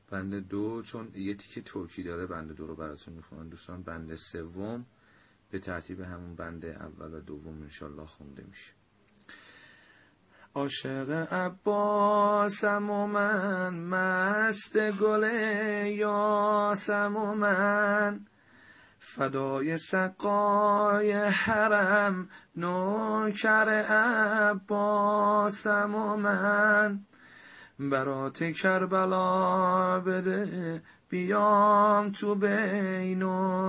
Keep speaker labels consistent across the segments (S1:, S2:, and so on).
S1: بند 2 چون یه تیکه ترکی داره بند 2 رو براتون میخونم دوستان. بند 3 به ترتیب همون بند اول و دوم انشالله خونده میشه. عاشق عباسم و من، مست گل یاسم و من، فدای سقای حرم نوکر عباسم و من، برات کربلا بده بیام تو بین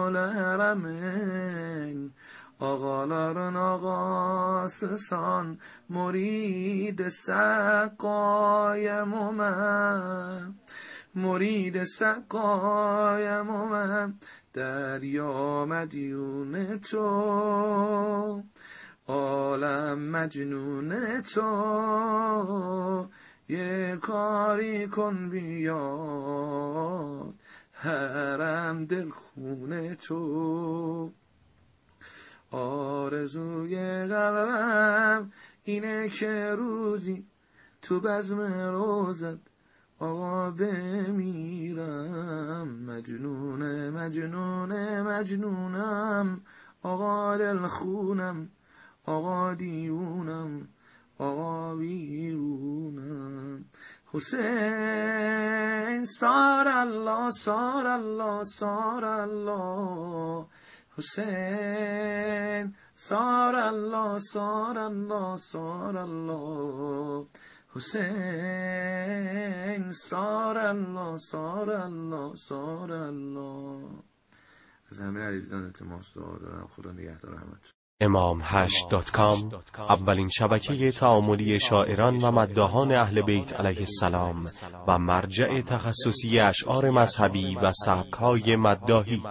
S1: الحرمین، آقالارن آقاسسان مرید سقایم و من، مرید سقایم و من، دریا مدیون تو عالم مجنون تو، یه کاری کن بیاد حرم دلخون تو. آرزوی قلبم اینه که روزی تو بزم روزت آقا بمیرم، مجنونه مجنونه مجنونم، آقا دلخونم، آقا دیونم، آقا ویرونم. حسین سار الله سار الله سار الله، حسین سار الله سار الله سار الله، حسین سار الله سار الله سار الله. از همه عزیزان التماس دعا دارم، خدا نگهدار همتون.
S2: imam8.com اولین شبکه تعاملی شاعران و مداحان اهل بیت علیه السلام و مرجع تخصصی اشعار مذهبی و سبک‌های مداحی.